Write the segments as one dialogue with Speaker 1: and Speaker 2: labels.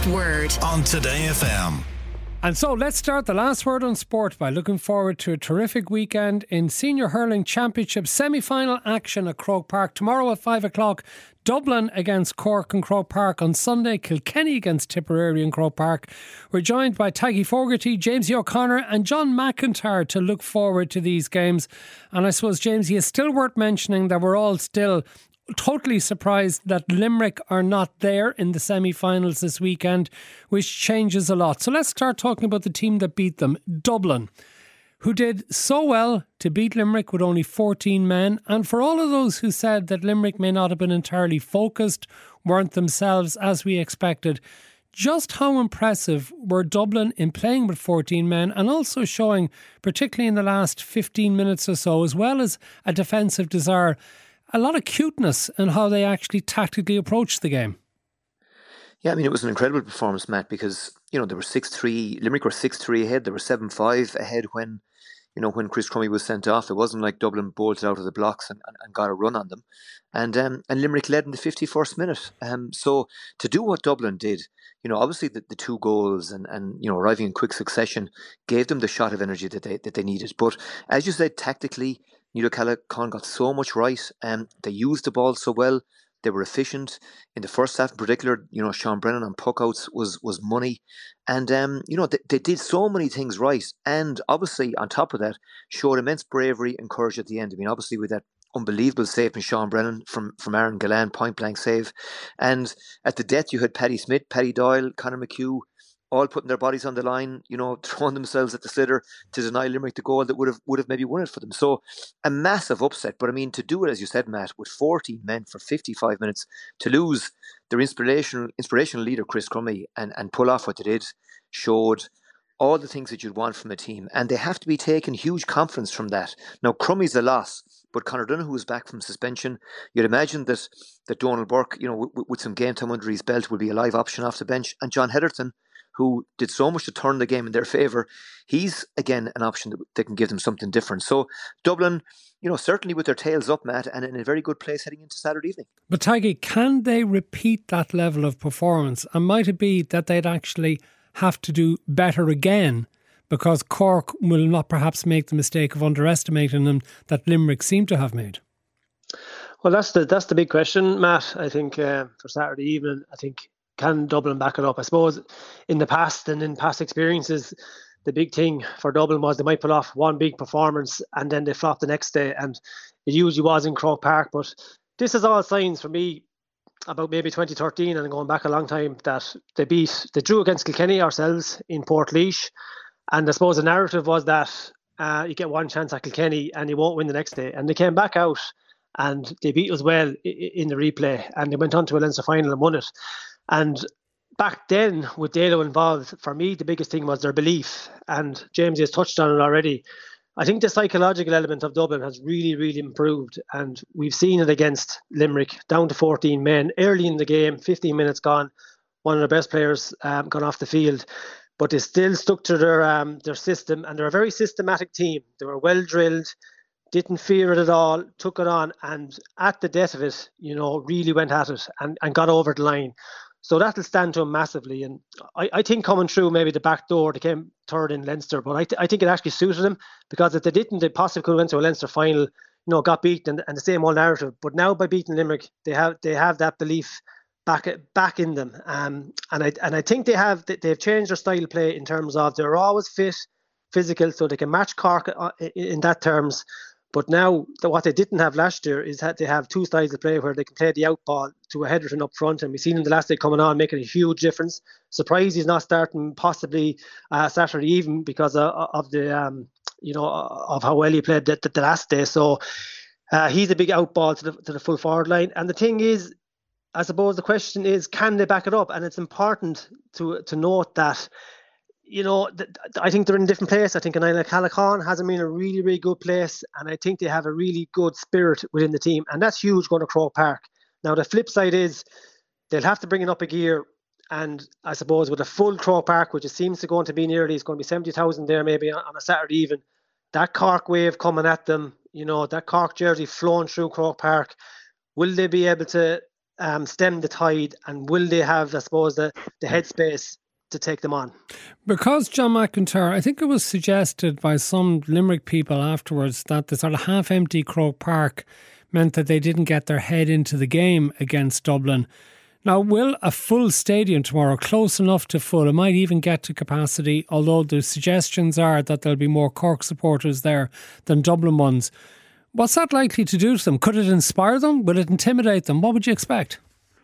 Speaker 1: Last Word
Speaker 2: on Today FM.
Speaker 3: And so let's start the last word on sport by looking forward to a terrific weekend in Senior Hurling Championship semi-final action at Croke Park. Tomorrow at 5 o'clock, Dublin against Cork in Croke Park. On Sunday, Kilkenny against Tipperary in Croke Park. We're joined by Taggy Fogarty, Jamesy O'Connor and John McIntyre to look forward to these games. And I suppose, Jamesy, it's still worth mentioning that we're all still totally surprised that Limerick are not there in the semi-finals this weekend, which changes a lot. So let's start talking about the team that beat them, Dublin, who did so well to beat Limerick with only 14 men. And for all of those who said that Limerick may not have been entirely focused, weren't themselves as we expected, just how impressive were Dublin in playing with 14 men and also showing, particularly in the last 15 minutes or so, as well as a defensive desire, a lot of cuteness in how they actually tactically approached the game.
Speaker 4: Yeah, I mean, it was an incredible performance, Matt, because, they were 6-3, Limerick were 6-3 ahead, they were 7-5 ahead when Chris Crummey was sent off. It wasn't like Dublin bolted out of the blocks and got a run on them. And Limerick led in the 51st minute. So to do what Dublin did, obviously the two goals and arriving in quick succession gave them the shot of energy that they needed. But as you said, tactically, Neil O'Callaghan got so much right. They used the ball so well. They were efficient. In the first half in particular, Sean Brennan on puckouts was money. And, they did so many things right. And obviously, on top of that, showed immense bravery and courage at the end. I mean, obviously with that unbelievable save from Sean Brennan from Aaron Gillan, point-blank save. And at the death, you had Paddy Smith, Paddy Doyle, Conor McHugh, all putting their bodies on the line, throwing themselves at the sliotar to deny Limerick the goal that would have maybe won it for them. So a massive upset. But I mean, to do it, as you said, Matt, with 14 men for 55 minutes, to lose their inspirational leader, Chris Crummey, and pull off what they did, showed all the things that you'd want from a team. And they have to be taking huge confidence from that. Now, Crummey's a loss, but Conor Donoghue is back from suspension. You'd imagine that Donald Burke, with some game time under his belt, would be a live option off the bench. And John Heatherton, who did so much to turn the game in their favour, he's, again, an option that can give them something different. So Dublin, certainly with their tails up, Matt, and in a very good place heading into Saturday evening.
Speaker 3: But Taggy, can they repeat that level of performance? And might it be that they'd actually have to do better again because Cork will not perhaps make the mistake of underestimating them that Limerick seem to have made?
Speaker 5: Well, that's the big question, Matt. I think for Saturday evening, can Dublin back it up? I suppose in the past and in past experiences, the big thing for Dublin was they might pull off one big performance and then they flop the next day. And it usually was in Croke Park. But this is all signs for me about maybe 2013 and going back a long time that they drew against Kilkenny ourselves in Portlaoise. And I suppose the narrative was that you get one chance at Kilkenny and you won't win the next day. And they came back out and they beat us well in the replay. And they went on to a Leinster final and won it. And back then, with Dalo involved, for me, the biggest thing was their belief. And James has touched on it already. I think the psychological element of Dublin has really, really improved. And we've seen it against Limerick, down to 14 men. Early in the game, 15 minutes gone, one of their best players gone off the field. But they still stuck to their system. And they're a very systematic team. They were well drilled, didn't fear it at all, took it on. And at the death of it, really went at it and got over the line. So that'll stand to them massively. And I think coming through maybe the back door, they came third in Leinster. But I think it actually suited them because if they didn't, they possibly could have went to a Leinster final, got beaten and the same old narrative. But now by beating Limerick, they have that belief back in them. And I think they've changed their style of play in terms of they're always fit, physical, so they can match Cork in that terms. But now, what they didn't have last year is that they have two styles of play where they can play the out ball to a Heatherton up front. And we've seen him the last day coming on, making a huge difference. Surprised he's not starting possibly Saturday evening because of the, of how well he played the last day. So he's a big out ball to the full forward line. And the thing is, I suppose the question is, can they back it up? And it's important to note that, I think they're in a different place. I think Niall Callaghan has them in a really, really good place. And I think they have a really good spirit within the team. And that's huge going to Croke Park. Now, the flip side is they'll have to bring it up a gear. And I suppose with a full Croke Park, which it seems to going to be nearly, it's going to be 70,000 there maybe on a Saturday even. That Cork wave coming at them, that Cork jersey flowing through Croke Park. Will they be able to stem the tide, and will they have, I suppose, the headspace to take them on?
Speaker 3: Because John McIntyre, I think it was suggested by some Limerick people afterwards that the sort of half-empty Croke Park meant that they didn't get their head into the game against Dublin. Now, will a full stadium tomorrow, close enough to full, it might even get to capacity, although the suggestions are that there'll be more Cork supporters there than Dublin ones. What's that likely to do to them? Could it inspire them? Will it intimidate them? What would you expect?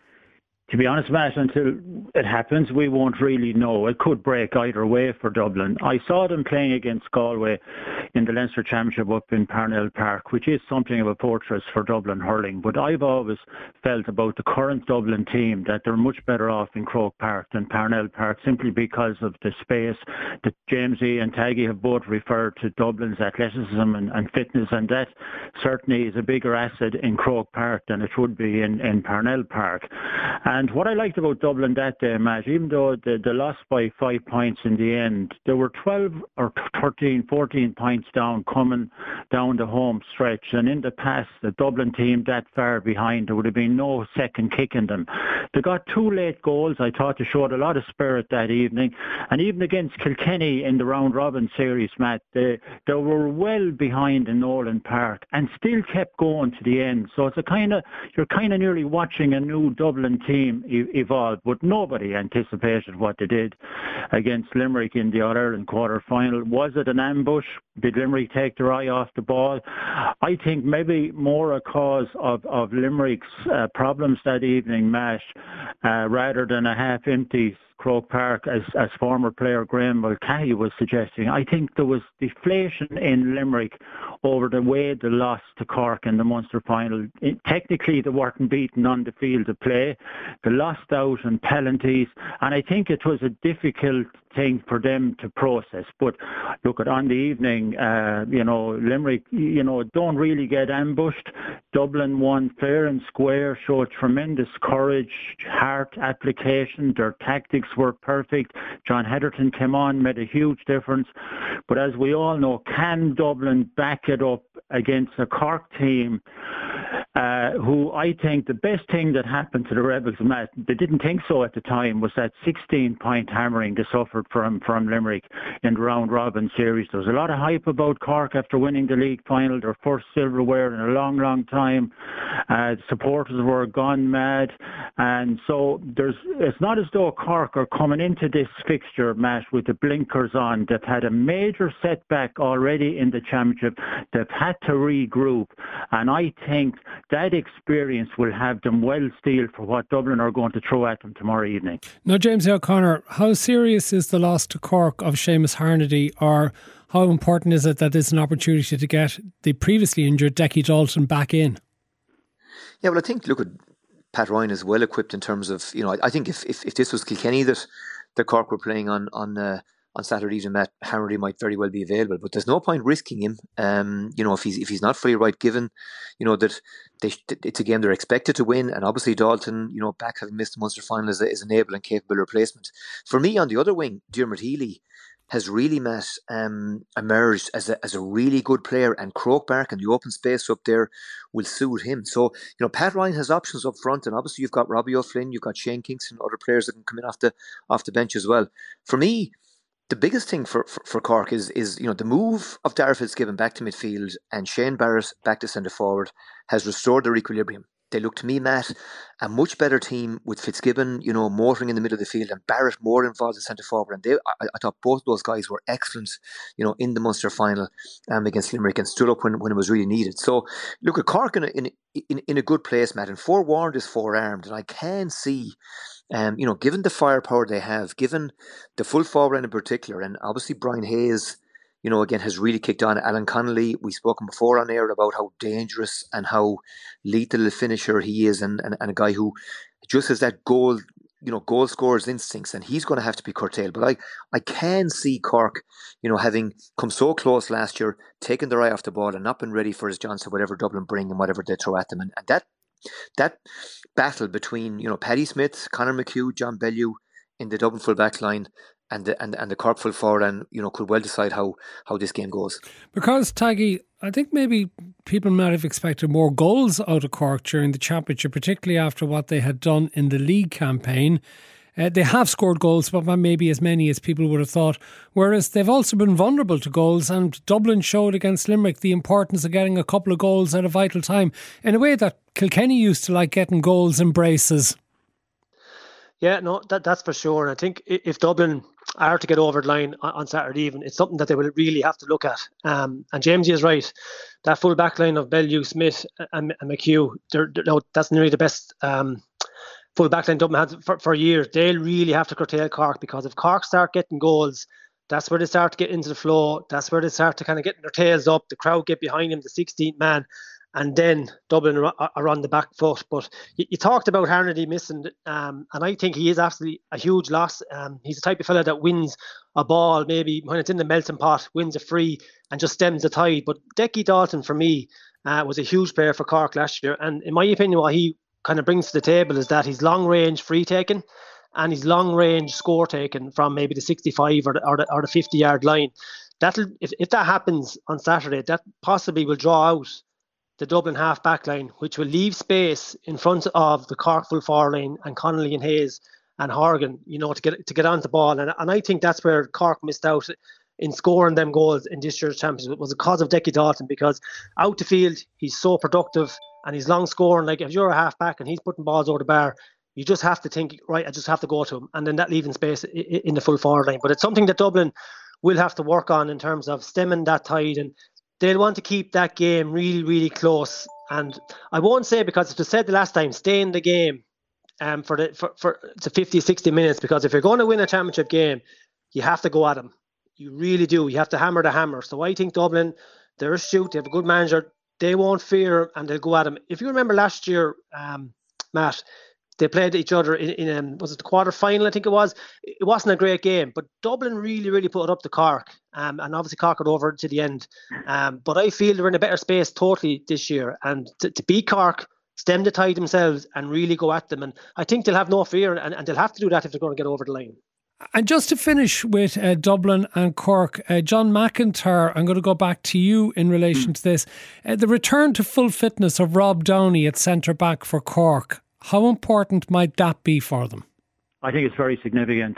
Speaker 1: To be honest, Matt, until it happens, we won't really know. It could break either way for Dublin. I saw them playing against Galway in the Leinster Championship up in Parnell Park, which is something of a fortress for Dublin hurling. But I've always felt about the current Dublin team that they're much better off in Croke Park than Parnell Park, simply because of the space that Jamesy and Taggy have both referred to Dublin's athleticism and fitness, and that certainly is a bigger asset in Croke Park than it would be in Parnell Park. And what I liked about Dublin that day, Matt, even though they lost by 5 points in the end, there were 12 or 13, 14 points down coming down the home stretch. And in the past, the Dublin team that far behind, there would have been no second kick in them. They got 2 late goals. I thought they showed a lot of spirit that evening. And even against Kilkenny in the round-robin series, Matt, they were well behind in Nolan Park and still kept going to the end. So it's you're kind of nearly watching a new Dublin team evolve, but nobody anticipated what they did against Limerick in the All-Ireland quarter-final. Was it an ambush? Did Limerick take their eye off the ball? I think maybe more a cause of Limerick's problems that evening, Matt, rather than a half-empty Croke Park, as former player Graham Mulcahy was suggesting. I think there was deflation in Limerick over the way they lost to Cork in the Munster final. Technically, they weren't beaten on the field of play. They lost out on penalties, and I think it was a difficult thing for them to process. But look, on the evening, Limerick, don't really get ambushed. Dublin won fair and square, showed tremendous courage, heart, application. Their tactics were perfect. John Heatherton came on, made a huge difference. But as we all know, can Dublin back it up against a Cork team who I think the best thing that happened to the Rebels, Matt, they didn't think so at the time, was that 16-point hammering they suffered from Limerick in the round-robin series. There was a lot of hype about Cork after winning the league final, their first silverware in a long, long time. Supporters were gone mad. And so it's not as though Cork are coming into this fixture, Matt, with the blinkers on. They've had a major setback already in the championship. They've had to regroup. And I think that experience will have them well steeled for what Dublin are going to throw at them tomorrow evening.
Speaker 3: Now, James O'Connor, how serious is the loss to Cork of Seamus Harnedy, or how important is it that it's an opportunity to get the previously injured Decky Dalton back in?
Speaker 4: Yeah, well, I think, look, Pat Ryan is well equipped in terms of, I think if this was Kilkenny that Cork were playing on Saturday evening, Matt Harnedy might very well be available, but there's no point risking him. If he's not free, right, given that it's a game they're expected to win, and obviously Dalton, back having missed the Munster final, is an able and capable replacement. For me, on the other wing, Diarmuid Healy has really, Matt, emerged as a really good player, and Croke Park and the open space up there will suit him. So, Pat Ryan has options up front, and obviously you've got Robbie O'Flynn, you've got Shane Kingston, other players that can come in off the bench as well. For me, the biggest thing for Cork is the move of Darragh Fitzgibbon back to midfield and Shane Barrett back to centre forward has restored their equilibrium. They look to me, Matt, a much better team with Fitzgibbon, motoring in the middle of the field and Barrett more involved in centre forward. And I thought both those guys were excellent, in the Munster final against Limerick, and stood up when it was really needed. So look at Cork in a good place, Matt. And forewarned is forearmed, and I can see. Given the firepower they have, given the full forward in particular, and obviously Brian Hayes, again, has really kicked on. Alan Connolly, we've spoken before on air about how dangerous and how lethal a finisher he is, and a guy who just has that goal scorer's instincts, and he's going to have to be curtailed. But I can see Cork, having come so close last year, taking their eye off the ball and not been ready for, as John said, whatever Dublin bring and whatever they throw at them. And that battle between, Paddy Smith, Conor McHugh, John Bellew in the Dublin full back line, the Cork full forward, and could well decide how this game goes.
Speaker 3: Because Taggy, I think maybe people might have expected more goals out of Cork during the championship, particularly after what they had done in the league campaign. They have scored goals, but maybe as many as people would have thought. Whereas they've also been vulnerable to goals, and Dublin showed against Limerick the importance of getting a couple of goals at a vital time, in a way that Kilkenny used to like getting goals and braces.
Speaker 5: Yeah, no, that's for sure. And I think if Dublin are to get over the line on Saturday evening, it's something that they will really have to look at. And Jamesy is right. That full back line of Bellew, Smith and McHugh, that's nearly the best full back line Dublin had for years. They'll really have to curtail Cork, because if Cork start getting goals, that's where they start to get into the flow. That's where they start to kind of get their tails up. The crowd get behind them, the 16th man. And then Dublin are on the back foot. But you talked about Harnedy missing, and I think he is absolutely a huge loss. He's the type of fella that wins a ball, maybe when it's in the melting pot, wins a free and just stems the tide. But Decky Dalton, for me, was a huge player for Cork last year. And in my opinion, what he kind of brings to the table is that he's long-range free-taking and he's long-range score-taking from maybe the 65 or the 50-yard line. If that happens on Saturday, that possibly will draw out the Dublin half-back line, which will leave space in front of the Cork full forward line and Connolly and Hayes and Horgan, to get on the ball. And I think that's where Cork missed out in scoring them goals in this year's championship. It was because of Decky Dalton, because out the field, he's so productive and he's long scoring. Like, if you're a half-back and he's putting balls over the bar, you just have to think, right, I just have to go to him. And then that leaving space in the full forward line. But it's something that Dublin will have to work on in terms of stemming that tide, and they'll want to keep that game really, really close. And I won't say, because it was said the last time, stay in the game for the 50, 60 minutes, because if you're going to win a championship game, you have to go at them. You really do. You have to hammer the hammer. So I think Dublin, they're astute. They have a good manager. They won't fear, and they'll go at them. If you remember last year, Matt, they played each other in was it the quarter final? I think it was. It wasn't a great game, but Dublin really, really put it up to Cork, and obviously Cork got over to the end. But I feel they're in a better space totally this year, and to beat Cork, stem the tide themselves, and really go at them. And I think they'll have no fear, and they'll have to do that if they're going to get over the line.
Speaker 3: And just to finish with Dublin and Cork, John McIntyre, I'm going to go back to you in relation to this. The return to full fitness of Rob Downey at centre-back for Cork, how important might that be for them?
Speaker 1: I think it's very significant.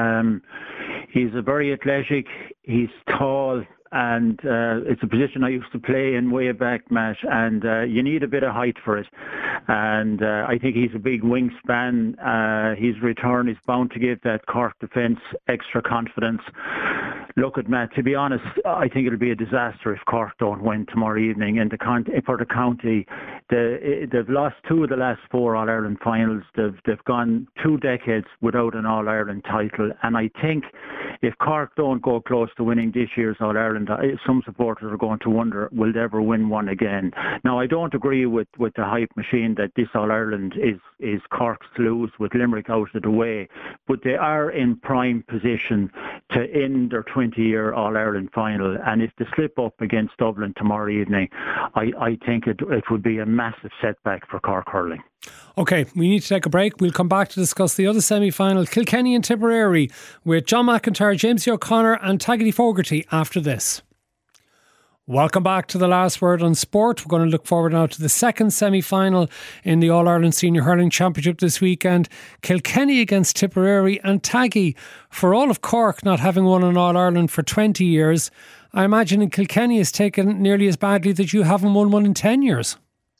Speaker 1: He's a very athletic, he's tall, and it's a position I used to play in way back, Matt, and you need a bit of height for it. And I think he's a big wingspan. His return is bound to give that Cork defence extra confidence. Look at Matt, to be honest, I think it'll be a disaster if Cork don't win tomorrow evening. And for the county, they've lost 2 of the last 4 All-Ireland finals. They've gone 2 decades without an All-Ireland title. And I think if Cork don't go close to winning this year's All-Ireland, some supporters are going to wonder, will they ever win one again? Now, I don't agree with the hype machine that this All-Ireland is Cork's to lose with Limerick out of the way. But they are in prime position to end their 20-year All-Ireland final. And if they slip up against Dublin tomorrow evening, I think it would be a massive setback for Cork hurling.
Speaker 3: OK, we need to take a break. We'll come back to discuss the other semi-final, Kilkenny and Tipperary, with John McIntyre, James O'Connor and Taggedy Fogarty after this. Welcome back to The Last Word on Sport. We're going to look forward now to the second semi-final in the All-Ireland Senior Hurling Championship this weekend. Kilkenny against Tipperary. And Taggy, for all of Cork not having won an All-Ireland for 20 years, I imagine in Kilkenny is taken nearly as badly that you haven't won one in 10 years.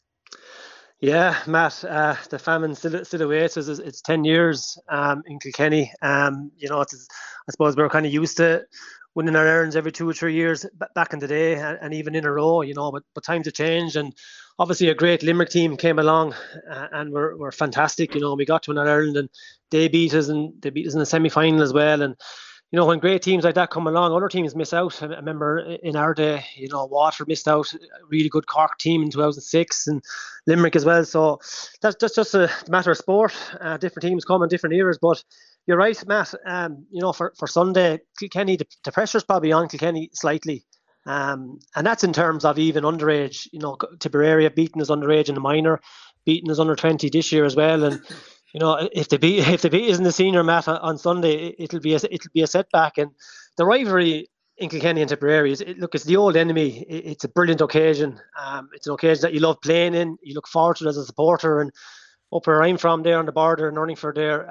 Speaker 5: Yeah, Matt, the famine still awaits. It's 10 years in Kilkenny. I suppose we're kind of used to winning our errands every 2 or 3 years back in the day, and even in a row, but times have changed. And obviously a great Limerick team came along and were fantastic. We got to an Ireland and they beat us in the semi-final as well. And when great teams like that come along, other teams miss out. I remember in our day, Waterford missed out, a really good Cork team in 2006, and Limerick as well. So that's just a matter of sport. Different teams come in different eras, but you're right, Matt. For Sunday, Kilkenny, the pressure's probably on Kilkenny slightly. And that's in terms of even underage. Tipperary have beaten us underage in the minor, beaten us under 20 this year as well. And if they beat us in the senior mat on Sunday, it'll be a setback. And the rivalry in Kilkenny and Tipperary it's the old enemy. It's a brilliant occasion. It's an occasion that you love playing in. You look forward to it as a supporter. And up where I'm from, there on the border in Runningford, there,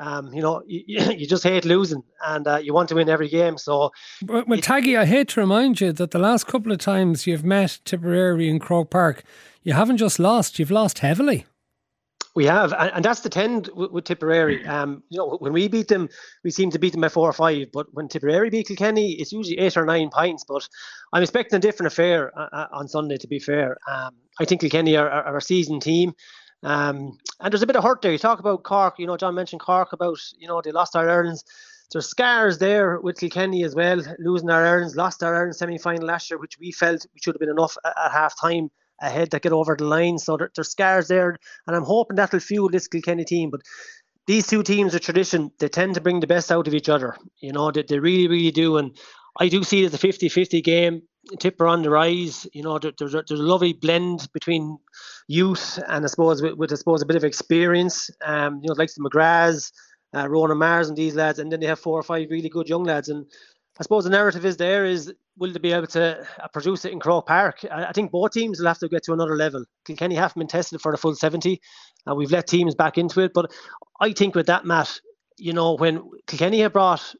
Speaker 5: you just hate losing, and you want to win every game. So,
Speaker 3: but Taggy, I hate to remind you that the last couple of times you've met Tipperary in Croke Park, you haven't just lost; you've lost heavily.
Speaker 5: We have, and that's the trend with Tipperary. When we beat them, we seem to beat them by 4 or 5. But when Tipperary beat Kilkenny, it's usually 8 or 9 points. But I'm expecting a different affair on Sunday. To be fair, I think Kilkenny are a seasoned team. And there's a bit of hurt there. You talk about Cork, John mentioned Cork about, they lost our Irelands. There's scars there with Kilkenny as well, losing our Irelands, lost our Ireland semi-final last year, which we felt we should have been enough at half-time ahead to get over the line. So there's scars there, and I'm hoping that'll fuel this Kilkenny team. But these two teams of tradition, they tend to bring the best out of each other. They really, really do. And I do see it as a 50-50 game. Tipper on the rise. There's a lovely blend between youth and I suppose with a bit of experience. Like the McGraths, Ronan Mars and these lads, and then they have 4 or 5 really good young lads. And I suppose the narrative is will they be able to produce it in Croke Park? I think both teams will have to get to another level. Kilkenny haven't been tested for the full 70. We've let teams back into it, but I think with that, Matt, when Kilkenny have brought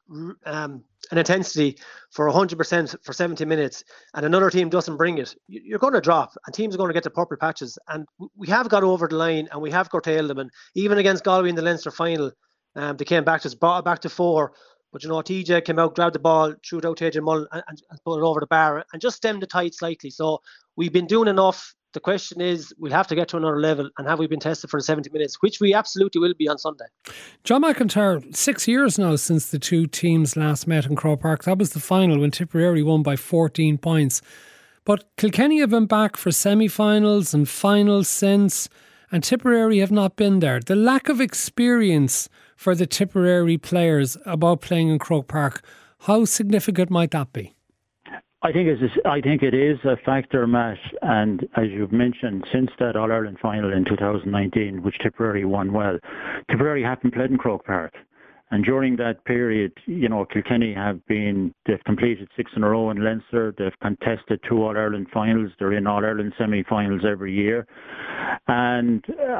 Speaker 5: an intensity for 100% for 70 minutes and another team doesn't bring it, you're going to drop and teams are going to get the purple patches. And we have got over the line and we have curtailed them. And even against Galway in the Leinster final, they came back to us, brought it back to 4. But, TJ came out, grabbed the ball, threw it out to AJ Mullen and put it over the bar and just stemmed the tide slightly. So we've been doing enough. The question is, we'll have to get to another level, and have we been tested for the 70 minutes, which we absolutely will be on Sunday.
Speaker 3: John McIntyre, 6 years now since the two teams last met in Croke Park. That was the final when Tipperary won by 14 points. But Kilkenny have been back for semi-finals and finals since, and Tipperary have not been there. The lack of experience for the Tipperary players about playing in Croke Park, how significant might that be?
Speaker 1: I think it is a factor, Matt, and as you've mentioned, since that All-Ireland final in 2019, which Tipperary won well, Tipperary haven't played in Croke Park. And during that period, Kilkenny they've completed 6 in a row in Leinster. They've contested 2 All-Ireland finals. They're in All-Ireland semi-finals every year. And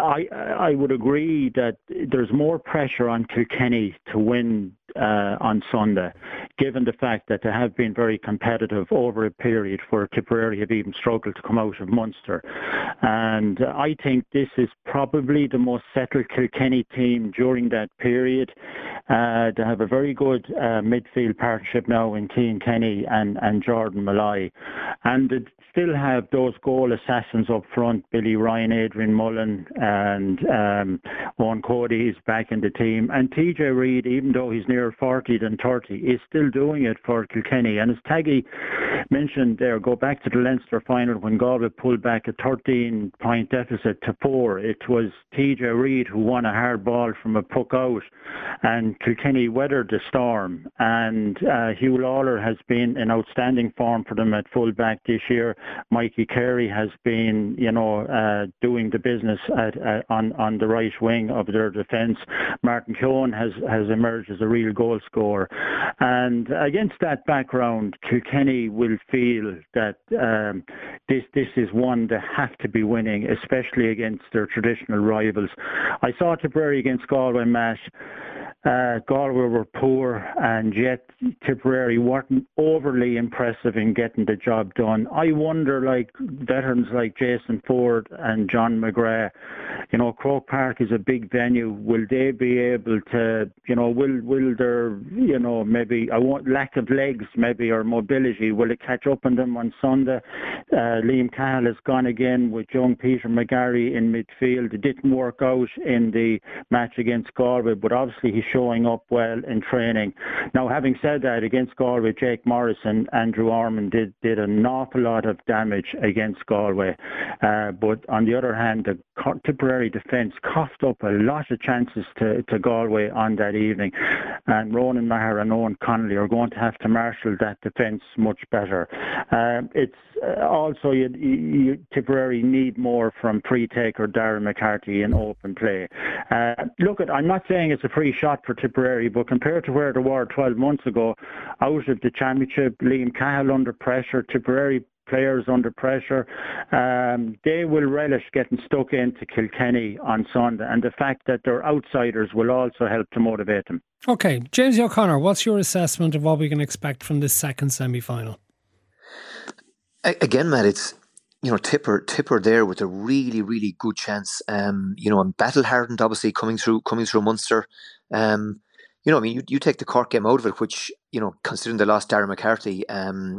Speaker 1: I would agree that there's more pressure on Kilkenny to win on Sunday, given the fact that they have been very competitive over a period where Tipperary have even struggled to come out of Munster. And I think this is probably the most settled Kilkenny team during that period. They have a very good midfield partnership now in Cian Kenny and Jordan Malloy. And they still have those goal assassins up front, Billy Ryan, Adrian Mullen and Owen Cody is back in the team. And TJ Reid, even though he's nearer 40 than 30, is still doing it for Kilkenny. And as Taggy mentioned there, go back to the Leinster final when Galway pulled back a 13-point deficit to 4. It was TJ Reid who won a hard ball from a puck out, and Kilkenny weathered the storm. And Hugh Lawler has been in outstanding form for them at full back this year. Mikey Carey has been, doing the business on the right wing of their defence. Martin Keown has emerged as a real goal scorer. And against that background, Kilkenny will feel that this is one they have to be winning, especially against their traditional rivals. I saw Tipperary against Galway, Matt. Galway were poor, and yet Tipperary weren't overly impressive in getting the job done. I wonder, veterans like Jason Ford and John McGrath, Croke Park is a big venue. Will they be able to, will there, maybe lack of legs, maybe, or mobility, will it catch up on them on Sunday? Liam Cahill has gone again with young Peter McGarry in midfield. It didn't work out in the match against Galway, but obviously he's showing up well in training. Now, having said that, against Galway, Jake Morris and Andrew Ormond did an awful lot of damage against Galway. But on the other hand, Tipperary defence coughed up a lot of chances to Galway on that evening, and Ronan Maher and Owen Connolly are going to have to marshal that defence much better. It's also Tipperary need more from free-taker Darren McCarthy in open play. I'm not saying it's a free shot for Tipperary, but compared to where they were 12 months ago, out of the championship, Liam Cahill under pressure, Tipperary players under pressure, they will relish getting stuck into Kilkenny on Sunday, and the fact that they're outsiders will also help to motivate them.
Speaker 3: Okay, James O'Connor, what's your assessment of what we can expect from this second semi-final?
Speaker 4: Again, Matt, it's Tipper there with a really, really good chance. And battle hardened, obviously coming through Munster. You take the Cork game out of it, which, considering they lost Darren McCarthy,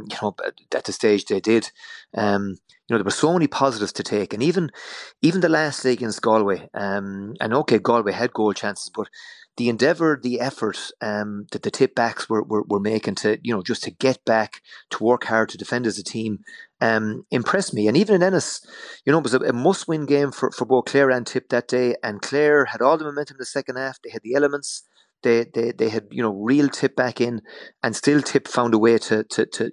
Speaker 4: at the stage they did, there were so many positives to take. And even the last day against Galway, and okay, Galway had goal chances, but the endeavour, the effort that the tip backs were making to, just to get back, to work hard, to defend as a team, impressed me. And even in Ennis, it was a must-win game for both Clare and Tip that day. And Clare had all the momentum in the second half. They had the elements. They had real Tip back in, and still Tip found a way to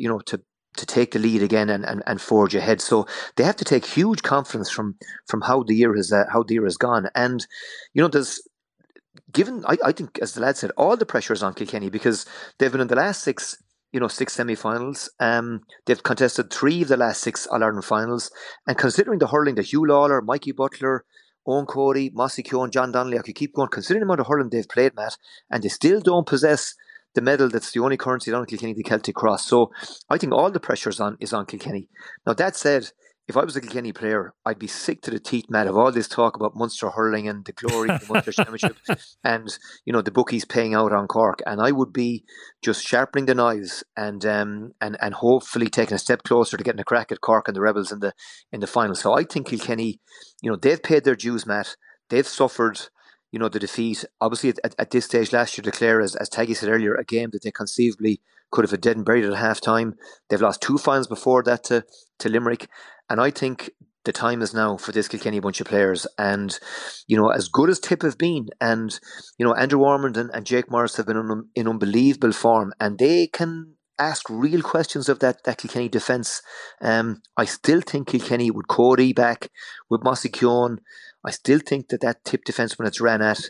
Speaker 4: take the lead again and forge ahead. So they have to take huge confidence from how the year has gone. And there's given, I think, as the lad said, all the pressure is on Kilkenny because they've been in the last six semi-finals. They've contested 3 of the last 6 All-Ireland finals. And considering the hurling that Hugh Lawler, Mikey Butler, Owen Cody, Mossy Keoghan, John Donnelly, I could keep going, considering the amount of hurling they've played, Matt, and they still don't possess the medal that's the only currency down in Kilkenny, the Celtic Cross. So I think all the pressure is on Kilkenny. Now, that said, if I was a Kilkenny player, I'd be sick to the teeth, Matt, of all this talk about Munster hurling and the glory of the Munster Championship and, the bookies paying out on Cork. And I would be just sharpening the knives and hopefully taking a step closer to getting a crack at Cork and the Rebels in the final. So I think Kilkenny, they've paid their dues, Matt. They've suffered, the defeat. Obviously, at this stage last year, declare, as Taggy said earlier, a game that they conceivably could have had dead and buried at half time. They've lost 2 finals before that to Limerick. And I think the time is now for this Kilkenny bunch of players. And, as good as Tip have been, and, Andrew Ormond and Jake Morris have been in unbelievable form, and they can ask real questions of that Kilkenny defence. I still think Kilkenny with Cody back, with Mossy Keoghan, I still think that Tip defence, when it's ran at,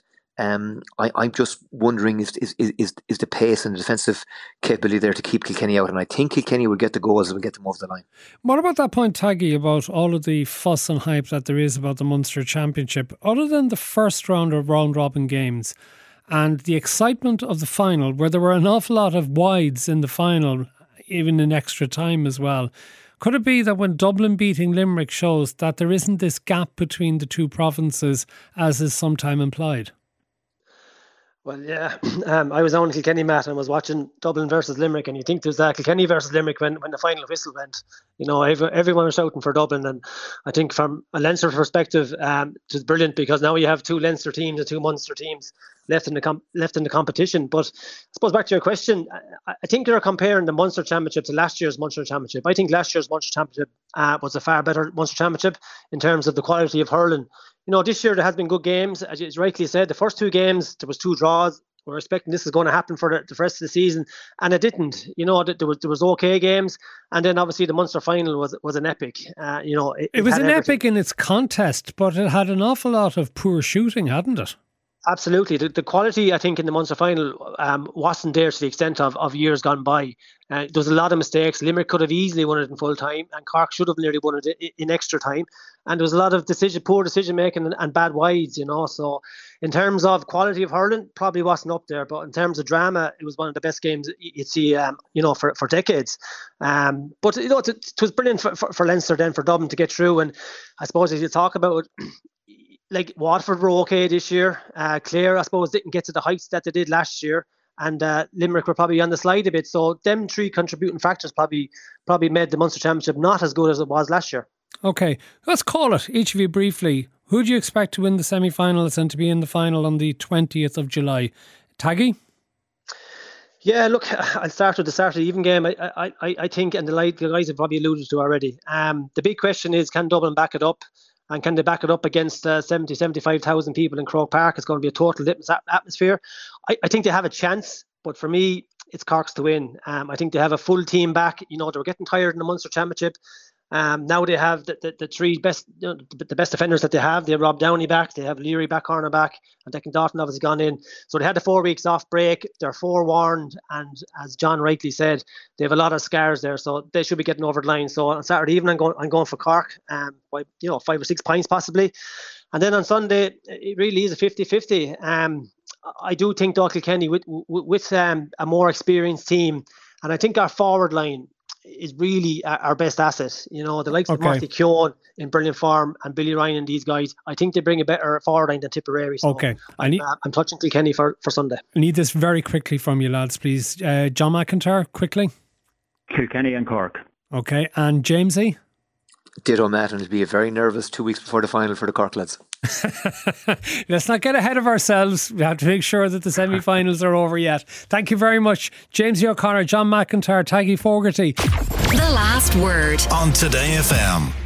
Speaker 4: I'm just wondering is the pace and the defensive capability there to keep Kilkenny out, and I think Kilkenny will get the goals and will get them over the line.
Speaker 3: What about that point, Taggy, about all of the fuss and hype that there is about the Munster Championship, other than the first round of round robin games and the excitement of the final, where there were an awful lot of wides in the final, even in extra time as well? Could it be that when Dublin beating Limerick shows that there isn't this gap between the two provinces, as is sometimes implied?
Speaker 5: Well, yeah, I was on Kilkenny, Matt, and was watching Dublin versus Limerick, and you think there's Kilkenny versus Limerick when the final whistle went. Everyone was shouting for Dublin, and I think from a Leinster perspective, it was brilliant because now you have 2 Leinster teams and 2 Munster teams left in the competition. But I suppose back to your question, I think you're comparing the Munster Championship to last year's Munster Championship. I think last year's Munster Championship was a far better Munster Championship in terms of the quality of hurling. This year there has been good games. As you rightly said, the first 2 games, there was 2 draws. We're expecting this is going to happen for the rest of the season, and it didn't. There was okay games, and then obviously the Munster final was an epic. It
Speaker 3: was an epic in its contest, but it had an awful lot of poor shooting, hadn't it?
Speaker 5: Absolutely. The quality, I think, in the Munster final wasn't there to the extent of years gone by. There was a lot of mistakes. Limerick could have easily won it in full time, and Cork should have nearly won it in extra time. And there was a lot of poor decision making and bad wides, So in terms of quality of hurling, probably wasn't up there. But in terms of drama, it was one of the best games you'd see, for decades. But it was brilliant for Leinster then, for Dublin to get through. And I suppose as you talk about like Waterford were okay this year. Clare, I suppose, didn't get to the heights that they did last year. And Limerick were probably on the slide a bit. So them 3 contributing factors probably made the Munster Championship not as good as it was last year. Okay, let's call it, each of you briefly. Who do you expect to win the semi-finals and to be in the final on the 20th of July? Taggy? Yeah, look, I'll start with the Saturday evening game. I think, and the guys have probably alluded to already, the big question is, can Dublin back it up? And can they back it up against 70, 75,000 people in Croke Park? It's going to be a total litmus atmosphere. I think they have a chance, but for me, it's Cork's to win. I think they have a full team back. You know, they were getting tired in the Munster Championship. Now they have the three best, the best defenders that they have. They have Rob Downey back, they have Leary back, corner back, and Declan Doughton obviously gone in. So they had the 4 weeks off break. They're forewarned, and as John rightly said, they have a lot of scars there, so they should be getting over the line. So on Saturday evening, I'm going for Cork, by 5 or 6 points possibly. And then on Sunday, it really is a 50-50. I do think Doug Kilkenny with a more experienced team, and I think our forward line is really our best asset. You know, the likes of Marty Keown in brilliant form and Billy Ryan and these guys, I think they bring a better forward line than Tipperary. So I'm touching Kilkenny for Sunday.
Speaker 3: I need this very quickly from you lads, please. John McIntyre, quickly.
Speaker 1: Kilkenny and Cork.
Speaker 3: Okay, and Jamesy?
Speaker 4: Ditto, Matt, and it'll be a very nervous 2 weeks before the final for the Cork lads.
Speaker 3: Let's not get ahead of ourselves. We have to make sure that the semi-finals are over yet. Thank you very much, Jamesy O'Connor, John McIntyre, Taggy Fogarty.
Speaker 2: The Last Word on Today FM.